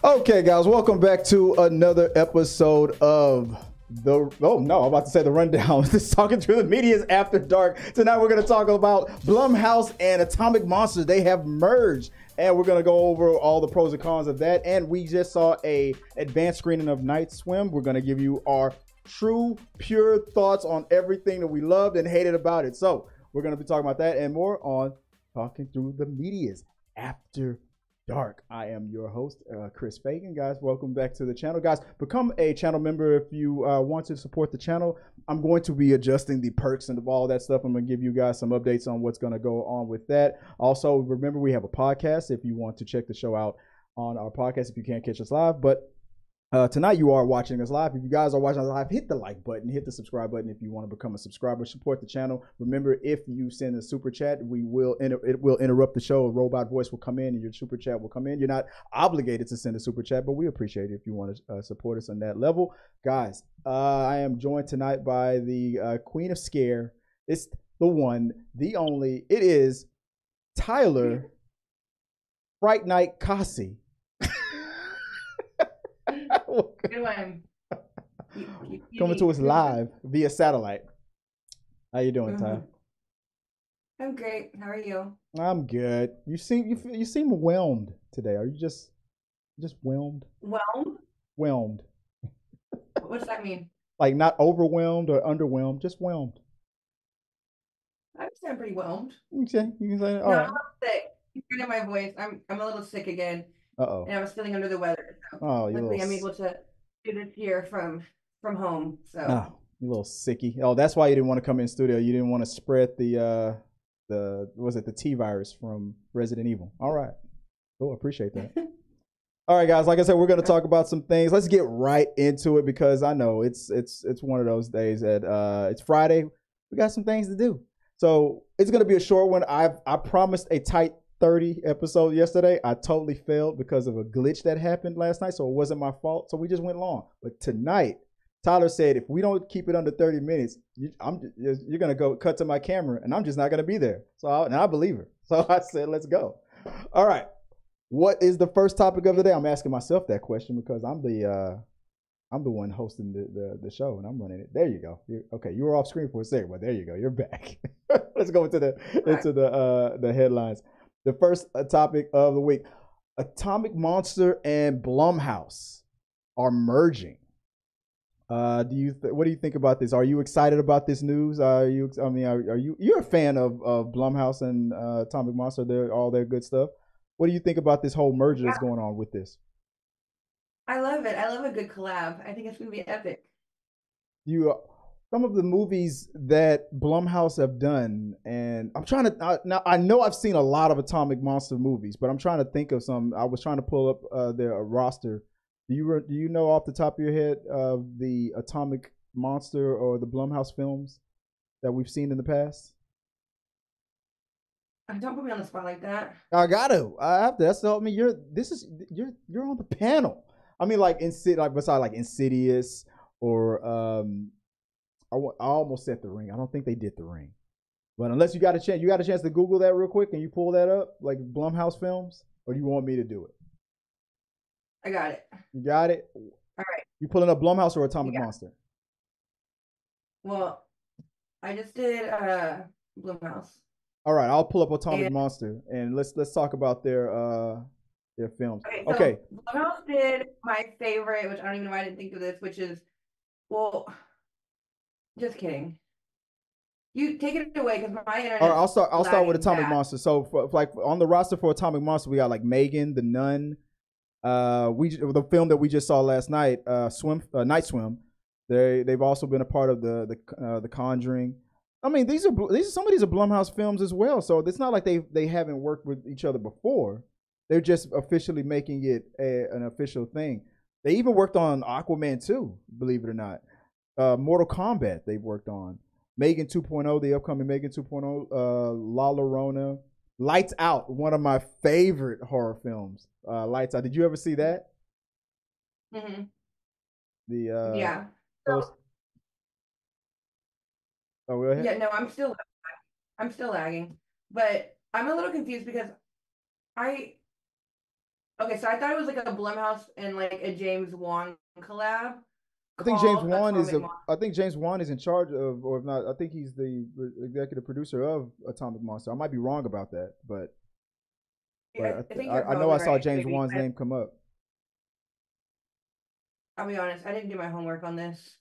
Okay, guys, welcome back to another episode of the. Oh no, I'm about to say the rundown. This talking through the media's after dark. Tonight we're going to talk about Blumhouse and Atomic Monsters. They have merged, and we're going to go over all the pros and cons of that. And we just saw a advanced screening of Night Swim. We're going to give you our true, pure thoughts on everything that we loved and hated about it. So we're going to be talking about that and more on talking through the media's after dark. I am your host, Chris Fagan. Guys, welcome back to the channel. Guys, become a channel member if you want to support the channel. I'm going to be adjusting the perks and all that stuff. I'm going to give you guys some updates on what's going to go on with that. Also, remember, we have a podcast if you want to check the show out on our podcast if you can't catch us live. But tonight you are watching us live. If you guys are watching us live, hit the like button, hit the subscribe button if you want to become a subscriber, support the channel. Remember, if you send a super chat, it will interrupt the show. A robot voice will come in and your super chat will come in. You're not obligated to send a super chat, but we appreciate it if you want to support us on that level. Guys, I am joined tonight by the Queen of Scare. It's the one, the only. It is Tyler Fright Night Kasi. Good one. Coming to us live via satellite. How you doing, Ty? I'm great. How are you? I'm good. You seem whelmed today. Are you just whelmed? Whelmed? Whelmed. What does that mean? Like not overwhelmed or underwhelmed, just whelmed. I sound pretty whelmed. You can say all no, right. I'm sick. You can hear my voice. I'm a little sick again. Uh-oh. And I was feeling under the weather. So Oh, you luckily little... I'm able to do this here from home. So you little sickie. Oh, that's why you didn't want to come in studio. You didn't want to spread the T virus from Resident Evil. All right. Cool, appreciate that. All right, guys. Like I said, we're going to talk about some things. Let's get right into it because I know it's one of those days that it's Friday. We got some things to do, so it's going to be a short one. I promised a tight 30 episode yesterday. I totally failed because of a glitch that happened last night, so it wasn't my fault. So we just went long. But tonight, Tyler said, if we don't keep it under 30 minutes, you're going to go cut to my camera, and I'm just not going to be there. So I believe her. So I said, let's go. All right. What is the first topic of the day? I'm asking myself that question because I'm the one hosting the show, and I'm running it. There you go. Okay, you were off screen for a second, but there you go. You're back. Let's go into the headlines. The first topic of the week: Atomic Monster and Blumhouse are merging. What do you think about this? Are you excited about this news? Are you you're a fan of Blumhouse and Atomic Monster? All their good stuff. What do you think about this whole merger that's going on with this? I love it. I love a good collab. I think it's gonna be epic. Some of the movies that Blumhouse have done, and I'm trying to now. I know I've seen a lot of Atomic Monster movies, but I'm trying to think of some. I was trying to pull up their roster. Do you know off the top of your head of the Atomic Monster or the Blumhouse films that we've seen in the past? Don't put me on the spot like that. I have to. That's I mean, you're on the panel. I mean, like beside like Insidious or I almost said The Ring. I don't think they did The Ring, but unless you got a chance to Google that real quick and you pull that up, like Blumhouse films, or do you want me to do it? I got it. You got it. All right. You pulling up Blumhouse or Atomic Monster? Well, I just did Blumhouse. All right, I'll pull up Atomic Monster and let's talk about their films. Okay. Blumhouse did my favorite, which I don't even know why I didn't think of this, which is, well, just kidding. You take it away because my internet. All right, I'll start with Atomic Monster. So like on the roster for Atomic Monster, we got like Megan, The Nun. The film that we just saw last night, Night Swim. They've also been a part of the Conjuring. I mean, these are some of these are Blumhouse films as well. So it's not like they haven't worked with each other before. They're just officially making it an official thing. They even worked on Aquaman 2, believe it or not. Mortal Kombat they've worked on. Megan 2.0, the upcoming Megan 2.0, La Llorona. Lights Out, one of my favorite horror films. Lights Out. Did you ever see that? Mm-hmm. Yeah. Oh, go ahead. Yeah, no, I'm still lagging, but I'm a little confused because Okay, so I thought it was like a Blumhouse and like a James Wan collab I think James called Wan is Atomic a. Monster. I think James Wan is in charge of, or if not, I think he's the executive producer of Atomic Monster. I might be wrong about that, but Yeah, I think you're I know probably I saw right. James Maybe Wan's name come up. I'll be honest, I didn't do my homework on this.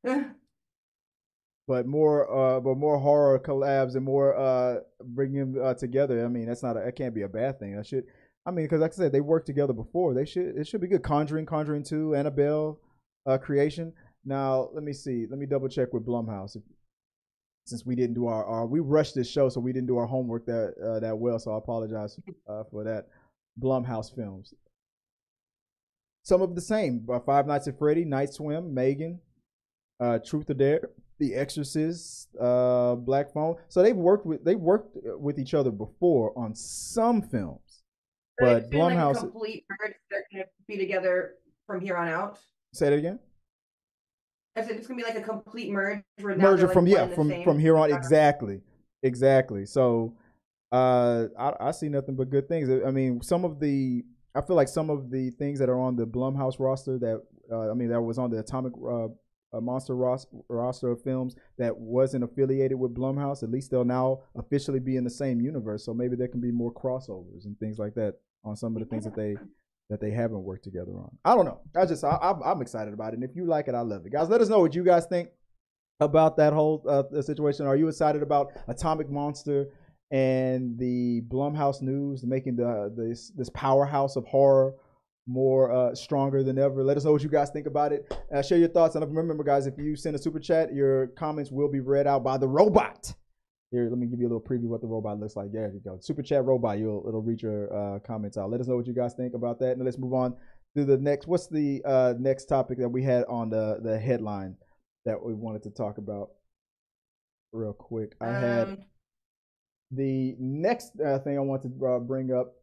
But more horror collabs and more bringing them together. I mean, that can't be a bad thing. That should, I mean, because like I said, they worked together before. It should be good. Conjuring 2, Annabelle, creation. Now let me see. Let me double check with Blumhouse since we didn't do our we rushed this show, so we didn't do our homework that well. So I apologize for that. Blumhouse films. Some of the same. Five Nights at Freddy, Night Swim, Megan, Truth or Dare, The Exorcist, Black Phone. So they worked with each other before on some films, but It's been like a Blumhouse. complete merge. They're gonna be together from here on out. Say that again. I said it's gonna be like a complete merge where now Merger they're from like one and the from same. here on. Exactly. So I see nothing but good things. I mean, I feel like some of the things that are on the Blumhouse roster that that was on the Atomic Monster roster of films that wasn't affiliated with Blumhouse. At least they'll now officially be in the same universe. So maybe there can be more crossovers and things like that on some of the things that they haven't worked together on. I don't know. I'm excited about it. And if you like it, I love it. Guys, let us know what you guys think about that whole situation. Are you excited about Atomic Monster and the Blumhouse news making this powerhouse of horror more stronger than ever? Let us know what you guys think about it. Share your thoughts. And remember, guys, if you send a super chat, your comments will be read out by the robot. Here, let me give you a little preview of what the robot looks like. There you go. Super chat robot. It'll read your comments out. Let us know what you guys think about that. And let's move on to the next. What's the next topic that we had on the headline that we wanted to talk about real quick? I had the next thing I want to bring up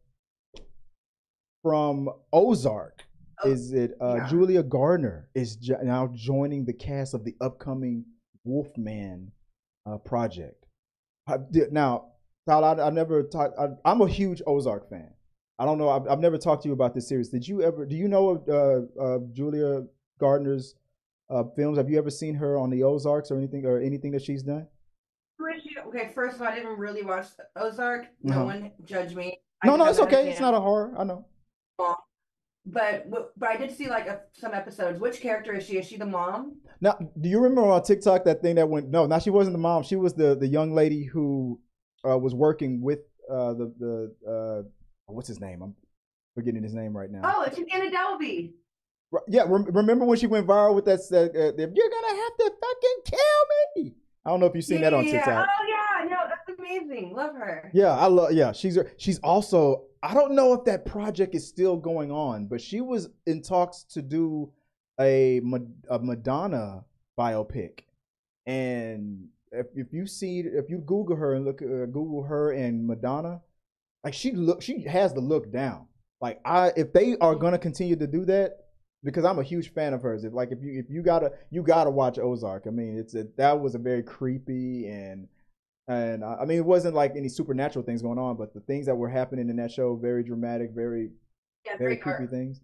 from Ozark. Is it Julia Gardner is now joining the cast of the upcoming Wolfman project. Now, Tyler, I never talked. I'm a huge Ozark fan. I don't know. I've never talked to you about this series. Do you know of Julia Gardner's films? Have you ever seen her on the Ozarks or anything that she's done? Okay, first of all, I didn't really watch Ozark. No one judge me. No, it's okay. It's not a horror. I know. But I did see like some episodes. Which character is she? Is she the mom? Now, do you remember on TikTok that thing that went? No, now she wasn't the mom. She was the young lady who was working with the what's his name? I'm forgetting his name right now. Oh, it's Anna Delvey. Yeah, remember when she went viral with that? You're gonna have to fucking kill me. I don't know if you've seen that on TikTok. Oh yeah, no, that's amazing. Love her. Yeah, I love. Yeah, she's also. I don't know if that project is still going on, but she was in talks to do a Madonna biopic, and if you Google her and Google her and Madonna, like she has the look down. Like if they are gonna continue to do that, because I'm a huge fan of hers. If you gotta watch Ozark. I mean, that was a very creepy and I mean, it wasn't like any supernatural things going on, but the things that were happening in that show, very dramatic, very creepy things.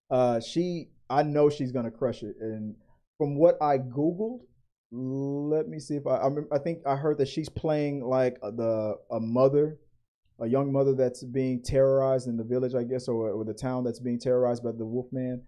I know she's gonna crush it. And from what I googled, let me see if I think I heard that she's playing like a young mother that's being terrorized in the village, I guess, or the town that's being terrorized by the Wolfman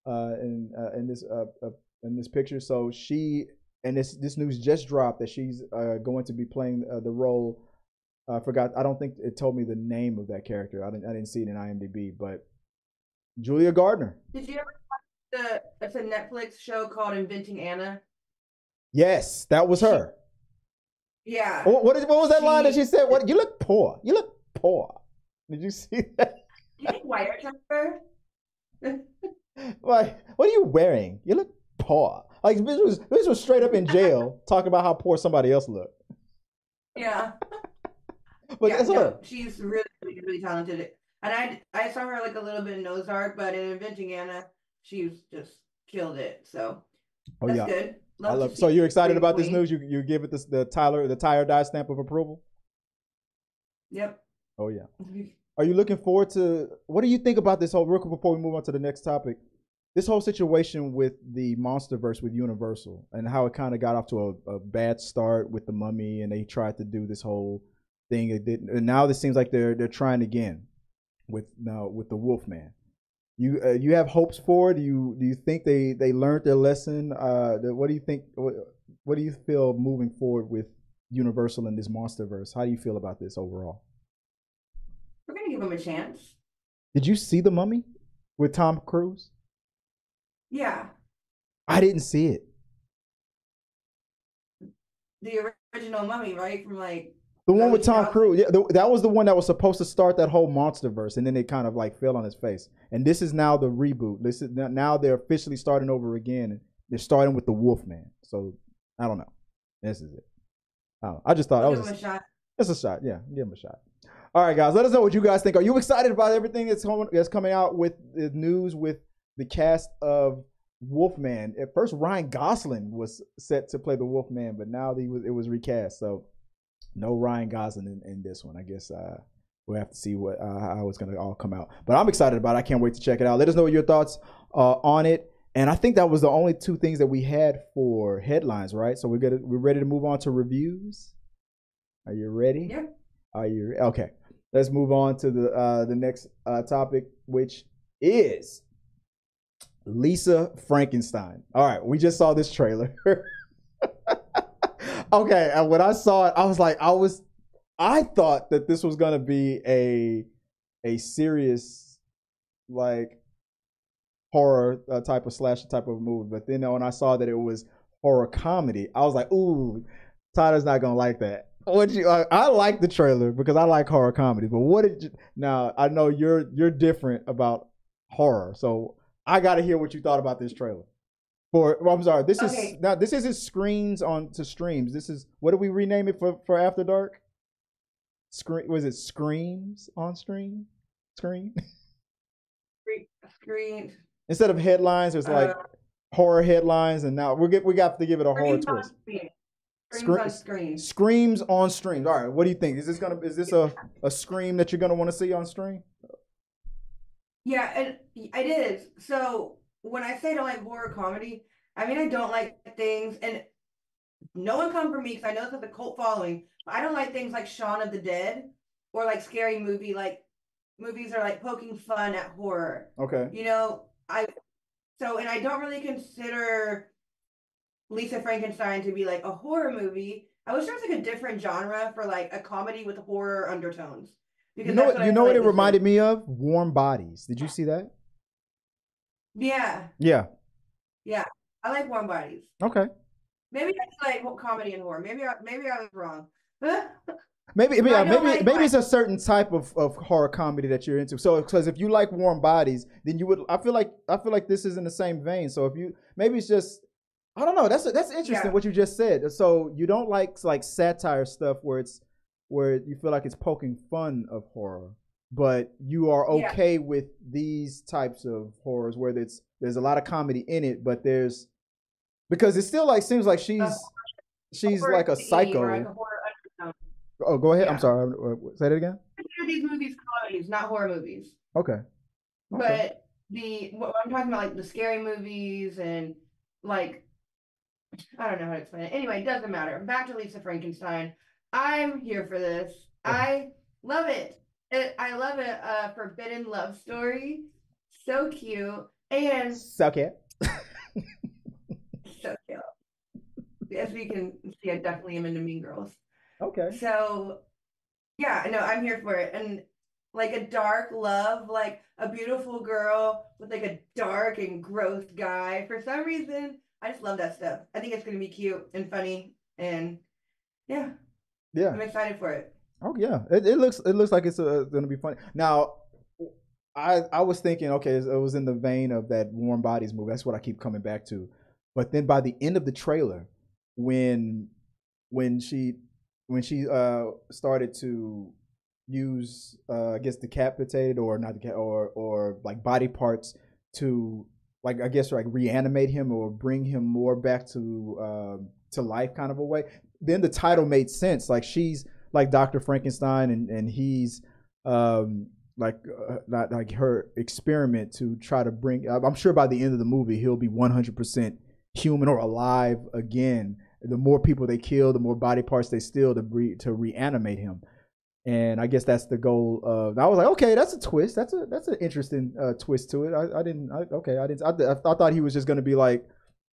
in this picture. So and this news just dropped that she's going to be playing the role. I forgot. I don't think it told me the name of that character. I didn't see it in IMDb. But Julia Gardner. Did you ever watch it's a Netflix show called Inventing Anna? Yes, that was her. Yeah. What was that line that she said? What, you look poor. You look poor. Did you see that? Do you think wiretap her? Like, what are you wearing? You look poor. Like this was straight up in jail talking about how poor somebody else looked. Yeah. But yeah, no, she's really, really, really talented. And I saw her like a little bit in Ozark, but in Inventing Anna, she's just killed it. So that's good. So you're excited about this news? You give it the Tyler Dye stamp of approval? Yep. Oh yeah. Are you looking forward to? What do you think about this whole? Real quick before we move on to the next topic, this whole situation with the MonsterVerse with Universal and how it kind of got off to a bad start with the Mummy, and they tried to do this whole thing. It didn't, and now it seems like they're trying again with the Wolfman. You have hopes for it? Do you think they learned their lesson? What do you think? What do you feel moving forward with Universal and this MonsterVerse? How do you feel about this overall? We're gonna give them a chance. Did you see the Mummy with Tom Cruise? Yeah, I didn't see it. the original Mummy, right? From like The one early with Tom 2000s. Cruise, yeah, that was the one that was supposed to start that whole MonsterVerse, and then it kind of like fell on his face. And this is now the reboot. This is now they're officially starting over again, and they're starting with the Wolfman. So I don't know. This is it. I just thought that Give was them a shot. it's a shot. Yeah, give him a shot. All right, guys, let us know what you guys think. Are you excited about everything that's coming out with the news with the cast of Wolfman? At first, Ryan Gosling was set to play the Wolfman, but now it was recast. So no Ryan Gosling in this one. I guess we'll have to see how it's going to all come out. But I'm excited about it. I can't wait to check it out. Let us know your thoughts on it. And I think that was the only two things that we had for headlines, right? So we're ready to move on to reviews. Are you ready? Yeah. Are you okay? Let's move on to the next topic, which is Lisa Frankenstein. All right, we just saw this trailer. Okay, and when I saw it, I was like, I thought that this was gonna be a serious like horror type of slasher type of movie, but then when I saw that it was horror comedy, I was like, ooh, Tyler's not gonna like that. I like the trailer because I like horror comedy, but what did you? Now I know you're different about horror, so I got to hear what you thought about this trailer. I'm sorry, this is now this isn't screens on to streams. This is what do we rename it for After Dark? Was it Screams on Screen? Screen? Screen. Instead of headlines, there's like horror headlines, and now we got to give it a horror twist. Screams on screen. Screams on streams. All right, what do you think? Is this a scream that you're gonna want to see on stream? Yeah, and it is. So when I say I don't like horror comedy, I mean I don't like things, and no one come for me because I know this has a cult following. But I don't like things like Shaun of the Dead or like scary like movies are like poking fun at horror. Okay. You know, and I don't really consider Lisa Frankenstein to be like a horror movie. I wish there was like a different genre for like a comedy with horror undertones. You know what it reminded me of? Warm Bodies. Did you see that? Yeah. Yeah. Yeah. I like Warm Bodies. Okay. Maybe I like comedy and horror. Maybe I was wrong. Maybe it's a certain type of horror comedy that you're into. So because if you like Warm Bodies, then you would. I feel like this is in the same vein. So if you maybe it's just I don't know. That's interesting what you just said. So you don't like satire stuff where you feel like it's poking fun of horror, but you are okay with these types of horrors where there's a lot of comedy in it, but because it still like seems like she's like a psycho. Like oh, go ahead. Yeah. I'm sorry. Say that again. I consider these movies comedies, not horror movies. Okay. But what I'm talking about, like the scary movies and like I don't know how to explain it. Anyway, it doesn't matter. Back to Lisa Frankenstein. I'm here for this. I love it. I love it. Forbidden love story. So cute. And so cute. So cute. As we can see, I definitely am into Mean Girls. Okay. So yeah, no, I'm here for it. And like a dark love, like a beautiful girl with like a dark and gross guy. For some reason, I just love that stuff. I think it's gonna be cute and funny, and yeah, I'm excited for it. Oh yeah, it looks like it's gonna be funny. Now, I was thinking, okay, it was in the vein of that Warm Bodies movie. That's what I keep coming back to. But then by the end of the trailer, when she started to use I guess decapitated or not or like body parts to like I guess like reanimate him or bring him more back to life kind of a way, then the title made sense. Like she's like Dr. Frankenstein and he's not like her experiment to try to bring. I'm sure by the end of the movie he'll be 100% human or alive again. The more people they kill, the more body parts they steal to reanimate him. And I guess that's the goal of. I was like, okay, that's a twist. That's an interesting twist to it. I thought he was just gonna be like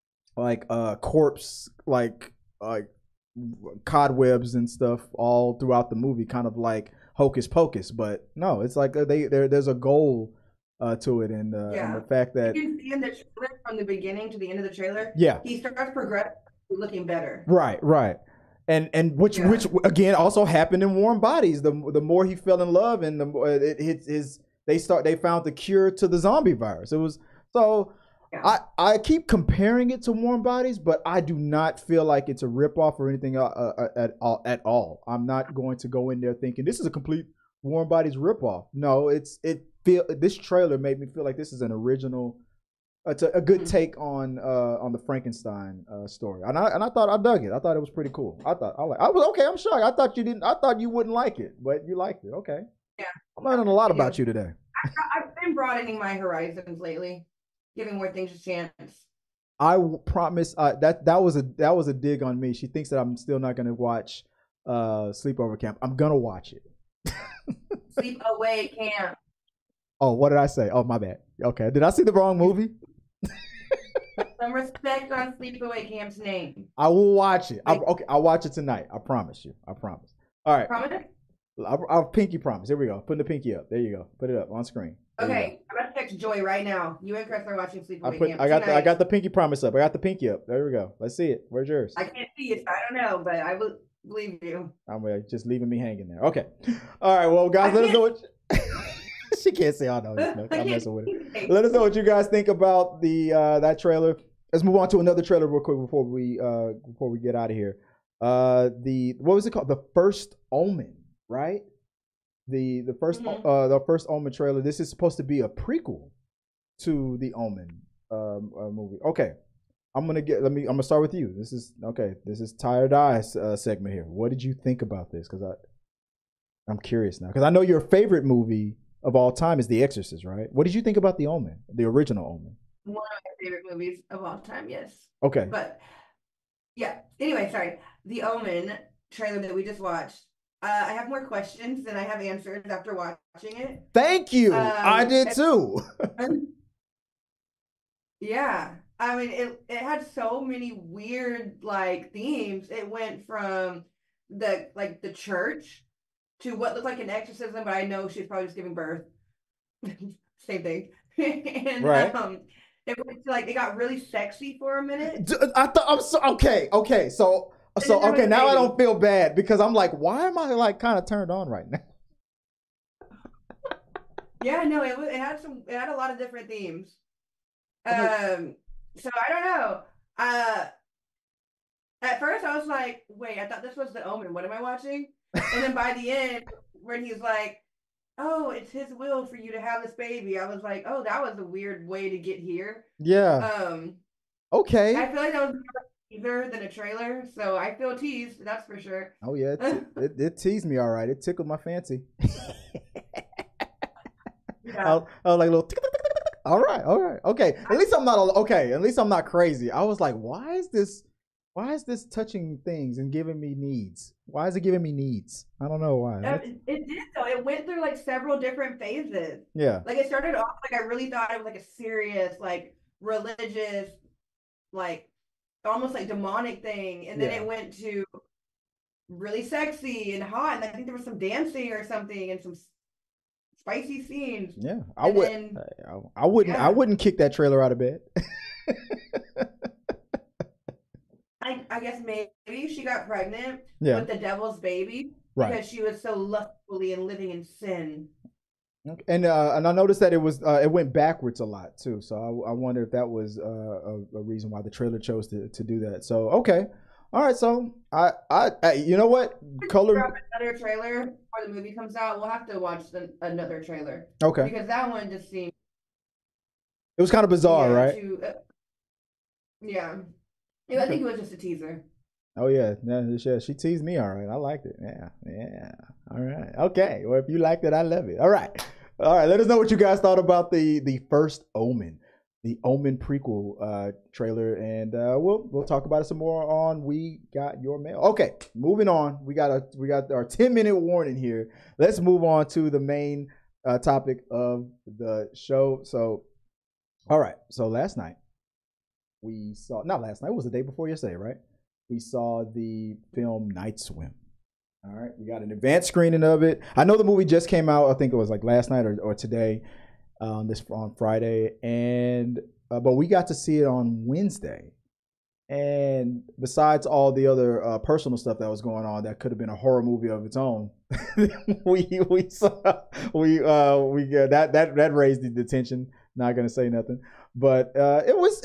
corpse like cobwebs and stuff all throughout the movie, kind of like Hocus Pocus. But no, it's like there's a goal to it, and the fact that you can see in the trailer from the beginning to the end of the trailer, he starts progressing, looking better. Right. And which again also happened in Warm Bodies. The more he fell in love, and the more they found the cure to the zombie virus. It was so. Yeah. I keep comparing it to Warm Bodies, but I do not feel like it's a ripoff or anything at all. I'm not going to go in there thinking this is a complete Warm Bodies ripoff. No, this trailer made me feel like this is an original. It's a good take on the Frankenstein story, and I thought I dug it. I thought it was pretty cool. I was okay. I'm shocked. I thought you didn't. I thought you wouldn't like it, but you liked it. Okay. Yeah. I'm learning a lot about you today. I've been broadening my horizons lately, giving more things a chance. I promise. That was a dig on me. She thinks that I'm still not going to watch Sleepover Camp. I'm gonna watch it. Sleepaway Camp. Oh, what did I say? Oh, my bad. Okay, did I see the wrong movie? Some respect on Sleepaway Camp's name. I will watch it. I'll watch it tonight. I promise you. I promise. All right. Promise? I'll pinky promise. Here we go. Putting the pinky up. There you go. Put it up on screen. Okay, I'm about to text Joy right now. You and Chris are watching Sleepaway Camp. I got the pinky promise up. I got the pinky up. There we go. Let's see it. Where's yours? I can't see it, so I don't know, but I believe you. I'm just leaving me hanging there. Okay. All right. Well, guys, let us know what. She can't say, "Oh no, I'm messing with it." Let us know what you guys think about that trailer. Let's move on to another trailer real quick before we get out of here. What was it called? The First Omen, right? The first Omen trailer. This is supposed to be a prequel to the Omen movie. Okay, I'm gonna start with you. This is Tired Eyes segment here. What did you think about this? Because I'm curious now, because I know your favorite movie of all time is The Exorcist, right? What did you think about the Omen, the original Omen? One of my favorite movies of all time, yes. Okay. But yeah. Anyway, sorry. The Omen trailer that we just watched. I have more questions than I have answers after watching it. Thank you. I did too. Yeah. I mean, it had so many weird themes. It went from the church to what looked like an exorcism, but I know she's probably just giving birth. Same thing. And right. It went to it got really sexy for a minute. I thought I'm so okay. So okay, now I don't feel bad because I'm like, why am I kind of turned on right now? Yeah, no, it had a lot of different themes. So I don't know. At first I was like, wait, I thought this was The Omen. What am I watching? And then by the end, when he's like, oh, it's his will for you to have this baby, I was like, oh, that was a weird way to get here. Yeah. Okay. I feel like that was more teaser than a trailer, so I feel teased, that's for sure. Oh yeah, it teased me all right. It tickled my fancy. Yeah. I was like a little. All right. Okay. At least I'm not okay. At least I'm not crazy. I was like, why is this touching things and giving me needs? Why is it giving me needs? I don't know why. It did though. It went through several different phases. Yeah. It started off I really thought it was a serious, religious, almost demonic thing, and then it went to really sexy and hot, and I think there was some dancing or something and some spicy scenes. Yeah. I wouldn't kick that trailer out of bed. I guess maybe she got pregnant with the devil's baby because she was so lustfully and living in sin. And I noticed that it went backwards a lot too. So I wonder if that was a reason why the trailer chose to do that. So okay, all right. So I you know what? Another trailer before the movie comes out. We'll have to watch another trailer. Okay. Because that one just seemed. It was kind of bizarre, right? Yeah. I think it was just a teaser. Oh yeah, she teased me all right. I liked it. Yeah. All right. Okay. Well, if you liked it, I love it. All right. All right, let us know what you guys thought about the first Omen, the Omen prequel trailer, and we'll talk about it some more on We Got Your Mail. Okay, moving on. We got our 10-minute warning here. Let's move on to the main topic of the show. So, all right. So last night we saw, not last night, it was the day before yesterday, right? We saw the film Night Swim. All right, we got an advanced screening of it. I know the movie just came out. I think it was like last night or today, this on Friday, and but we got to see it on Wednesday. And besides all the other personal stuff that was going on, that could have been a horror movie of its own. we saw that raised the tension. Not gonna say nothing, but it was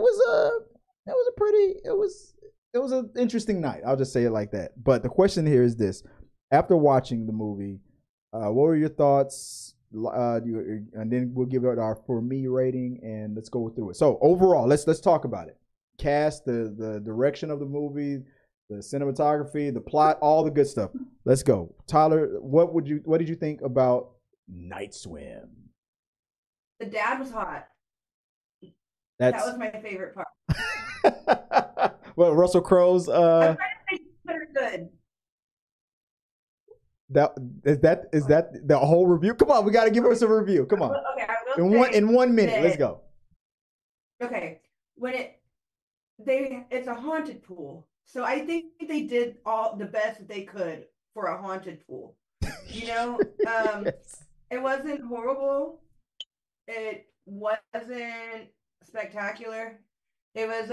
an interesting night. I'll just say it like that. But the question here is this: after watching the movie, what were your thoughts? And then we'll give it our for me rating, and let's go through it. So overall, let's talk about it. Cast, the direction of the movie, the cinematography, the plot, all the good stuff. Let's go. Tyler, what did you think about Night Swim? The dad was hot. That was my favorite part. Well, Russell Crowe's I'm trying to say good. Is that the whole review? Come on, we got to give us a review. Come on. Okay, I will in 1 minute. Let's go. Okay, it's a haunted pool, so I think they did all the best that they could for a haunted pool. You know, yes. It wasn't horrible. It wasn't spectacular. It was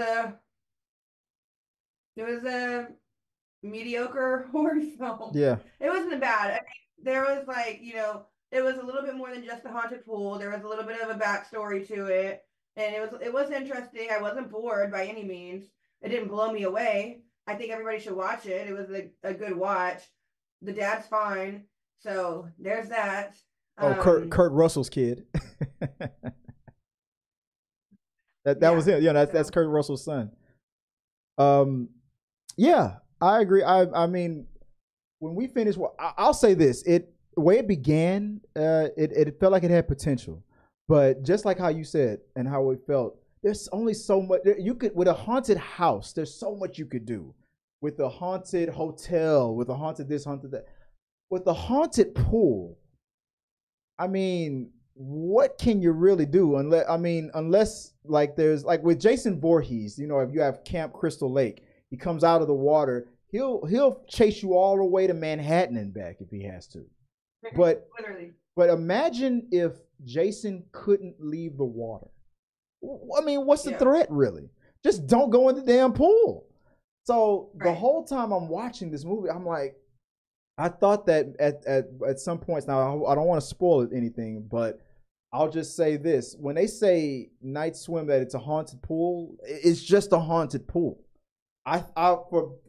a mediocre horror film. Yeah. It wasn't bad. I mean, there was it was a little bit more than just the haunted pool. There was a little bit of a backstory to it. And it was interesting. I wasn't bored by any means. It didn't blow me away. I think everybody should watch it. It was a good watch. The dad's fine. So there's that. Oh, Kurt Russell's kid. that was him. Yeah, that's Kurt Russell's son. Yeah, I agree. I mean, when we finished, I'll say this: the way it began, it felt like it had potential, but just like how you said and how it felt, there's only so much you could with a haunted house. There's so much you could do with a haunted hotel, with a haunted this, haunted that, with the haunted pool. I mean, what can you really do unless like there's like with Jason Voorhees, if you have Camp Crystal Lake, he comes out of the water, he'll chase you all the way to Manhattan and back if he has to. But literally. But imagine if Jason couldn't leave the water. I mean, what's the threat really? Just don't go in the damn pool. So the whole time I'm watching this movie, I'm like, I thought that at some points, now I don't want to spoil anything, but I'll just say this. When they say Night Swim that it's a haunted pool, it's just a haunted pool. I thought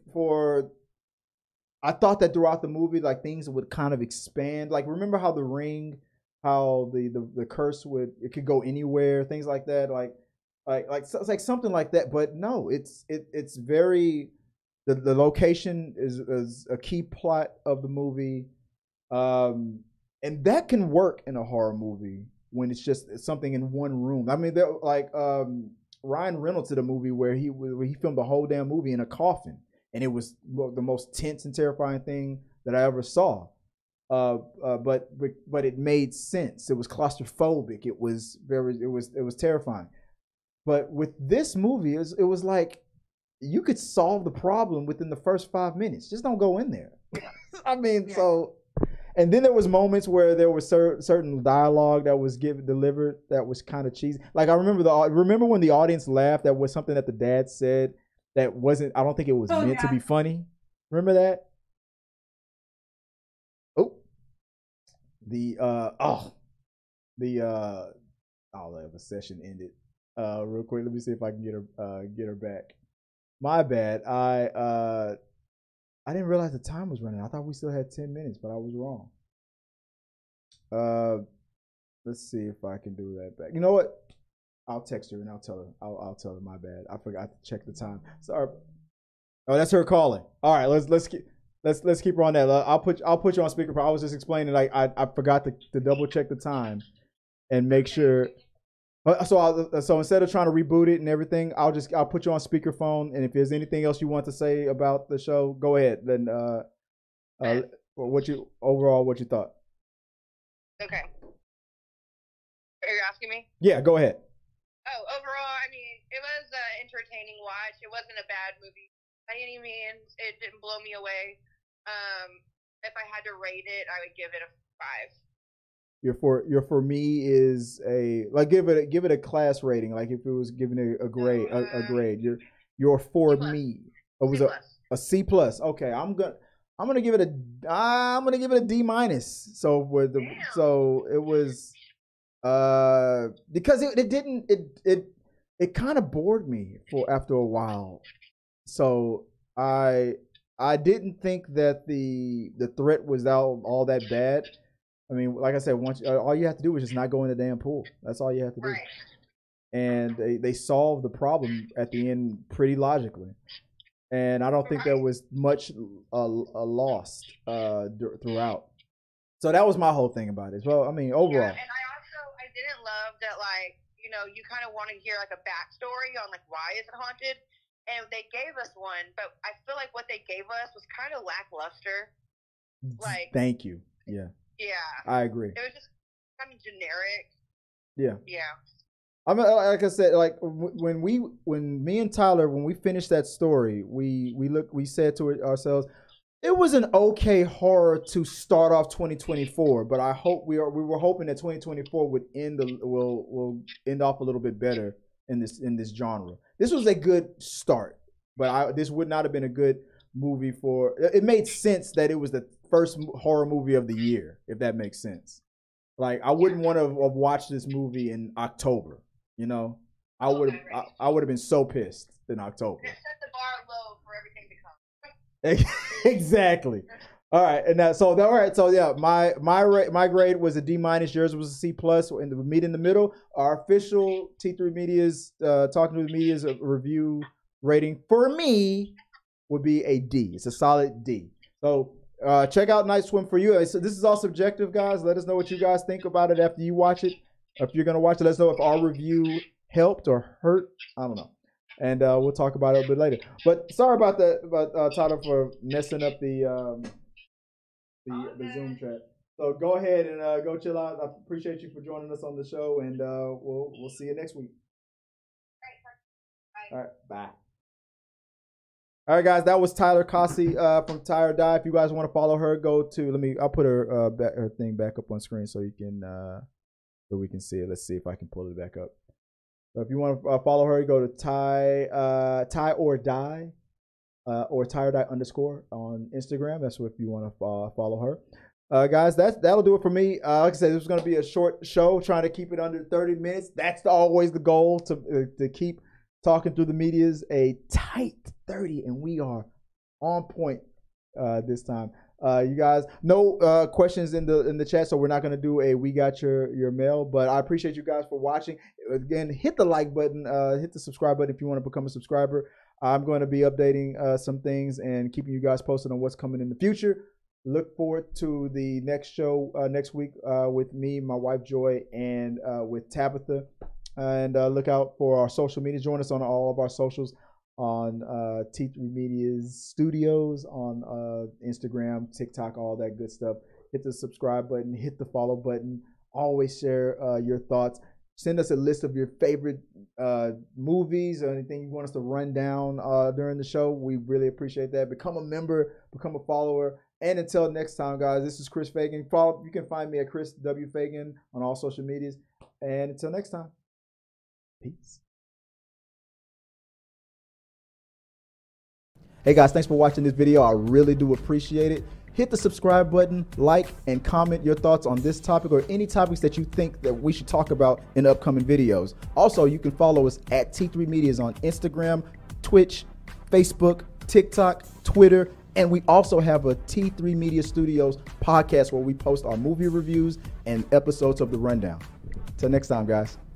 that throughout the movie, like things would kind of expand. Like remember how The Ring, how the curse it could go anywhere, things like that. It's like something like that. But no, it's very the location is a key plot of the movie, and that can work in a horror movie when it's just something in one room. I mean, there Ryan Reynolds did a movie where he filmed the whole damn movie in a coffin, and it was the most tense and terrifying thing that I ever saw. But it made sense. It was claustrophobic. It was terrifying. But with this movie, it was like you could solve the problem within the first 5 minutes. Just don't go in there. I mean, so. And then there was moments where there was certain dialogue that was delivered that was kind of cheesy. Like I remember when the audience laughed. That was something that the dad said that wasn't. I don't think it was meant to be funny. Remember that? Oh, the session ended. Real quick, let me see if I can get her back. My bad. I didn't realize the time was running. I thought we still had 10 minutes, but I was wrong. Let's see if I can do that back. You know what? I'll text her and I'll tell her. I'll tell her. My bad. I forgot to check the time. Sorry. Oh, that's her calling. All right, let's get. let's keep her on that. I'll put you on speakerphone. I was just explaining, like I forgot to double check the time and make sure. So instead of trying to reboot it and everything, I'll put you on speakerphone. And if there's anything else you want to say about the show, go ahead. Then what you thought? Okay. Are you asking me? Yeah, go ahead. Oh, overall, I mean, it was an entertaining watch. It wasn't a bad movie by any means. It didn't blow me away. If I had to rate it, I would give it a 5. Your for me is give it a class rating. Like if it was given a grade, a grade. Your for me, it was a C plus. Okay, I'm gonna give it a D minus. So it was because it kind of bored me after a while. So I didn't think that the threat was all that bad. I mean, like I said, all you have to do is just not go in the damn pool. That's all you have to do. Right. And they solved the problem at the end pretty logically. And I don't think there was much lost throughout. So that was my whole thing about it. Well, I mean, overall. Yeah, and I didn't love that, like, you kind of want to hear like a backstory on like why is it haunted, and they gave us one, but I feel like what they gave us was kind of lackluster. Like, thank you. Yeah. Yeah. I agree. It was just kind of generic. Yeah. Yeah. I mean, like I said, like when me and Tyler, when we finished that story, we said to ourselves, it was an okay horror to start off 2024, but I hope we were hoping that 2024 would will end off a little bit better in this genre. This was a good start, but this would not have been a good movie for. It made sense that it was the first horror movie of the year, if that makes sense. Like I wouldn't want to have watched this movie in October. I would have been so pissed in October. It set the bar low for everything to come. Exactly. All right, and so yeah, my grade was a D minus. Yours was a C plus. And we meet in the middle. Our official T3 Media's Talking to the Media's review rating for me would be a D. It's a solid D. So check out Night Swim for you. So this is all subjective, guys. Let us know what you guys think about it after you watch it. If you're gonna watch it, let us know if our review helped or hurt. I don't know. And we'll talk about it a bit later. But sorry about that, Tyler, for messing up the Zoom chat. So go ahead and go chill out. I appreciate you for joining us on the show, and we'll see you next week. All right, bye. All right, guys, that was Tyler Kasi from Tire Die. If you guys want to follow her, go to I'll put her thing back up on screen so you can so we can see it. Let's see if I can pull it back up. So if you want to follow her, go to Tie or Die or Tire Die _ on Instagram. That's what if you want to follow her. Guys, that'll do it for me. Like I said, this is going to be a short show, trying to keep it under 30 minutes. That's always the goal, to keep Talking Through the Media's a tight 30, and we are on point this time. You guys, no questions in the chat, so we're not going to do a We Got Your Mail, but I appreciate you guys for watching. Again, hit the like button, hit the subscribe button if you want to become a subscriber. I'm going to be updating some things and keeping you guys posted on what's coming in the future. Look forward to the next show next week with me, my wife Joy, and with Tabitha. And look out for our social media. Join us on all of our socials on T3 Media's Studios, on Instagram, TikTok, all that good stuff. Hit the subscribe button, hit the follow button. Always share your thoughts. Send us a list of your favorite movies or anything you want us to run down during the show. We really appreciate that. Become a member, become a follower. And until next time, guys, this is Chris Fagan. You can find me at Chris W. Fagan on all social medias. And until next time, peace. Hey guys, thanks for watching this video. I really do appreciate it. Hit the subscribe button, like, and comment your thoughts on this topic or any topics that you think that we should talk about in upcoming videos. Also, you can follow us at T3 Medias on Instagram, Twitch, Facebook, TikTok, Twitter, and we also have a T3 Media Studios podcast where we post our movie reviews and episodes of The Rundown. Till next time, guys.